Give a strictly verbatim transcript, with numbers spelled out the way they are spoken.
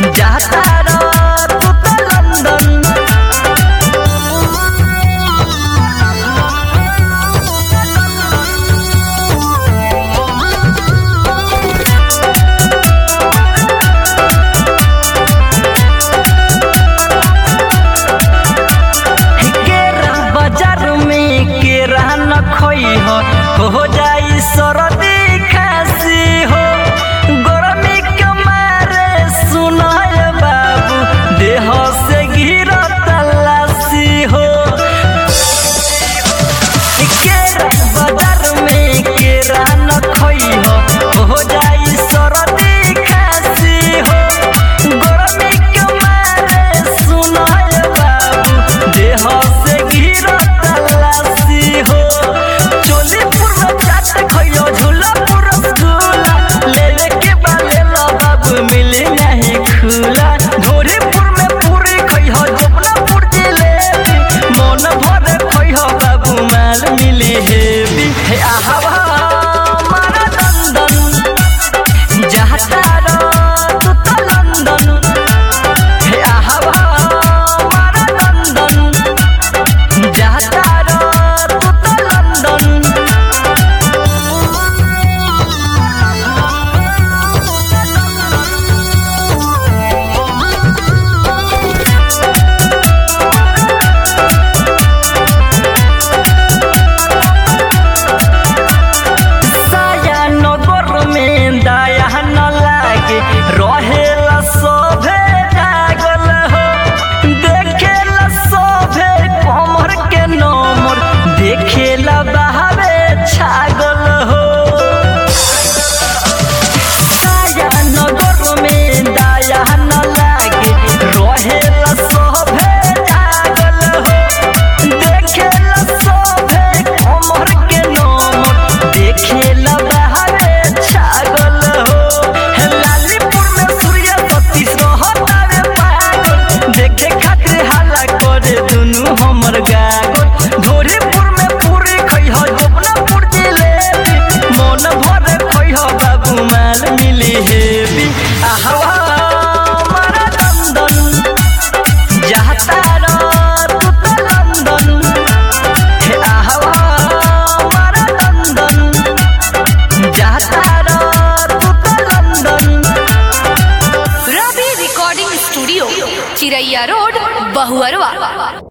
जाता रह तू तो लंदन। हो जाई सरदी खांसी हो गरमी के मारे सुनाए बाबू देह से गिरा तलाशी हो। केरा बाजार में केरा न खोई हो हो जाई सरदी खांसी हो गरमी के मारे सुनाए बाबू देह से गिरा तलाशी हो। मिली नहीं खुला धोरीपुर में पूरी खइहो जपनापुर जिलेबी मन भरे खइहो बाबू माल मिली हेवी। हे आहावा मारा दंदन जाता रह तू तो लंदन। हे आहावा मारा दंदन जाता रह तू तो लंदन। रहेला सोभे जागल हो देखेला सोभे कमर के नंबर देखेला बहावे छागल हो। साया नगर में दाया न लागे रहेला सोभे जागल हो देखेला सोभे कमर के नंबर देखेला बहावे छागल हो। देखे खातिर हाला करे दुनू हमर गागल धोरीपुर में पूरी खइहो जपनापुर जिलेबी मन भरे खइहो बाबू माल मिली हेवी। आहावा मारा दंदन जाता रह तू तो लंदन। हे आहावा मारा दंदन जाता रह तू तो London. Ravi recording studio Chiraiya road Bahuarwa.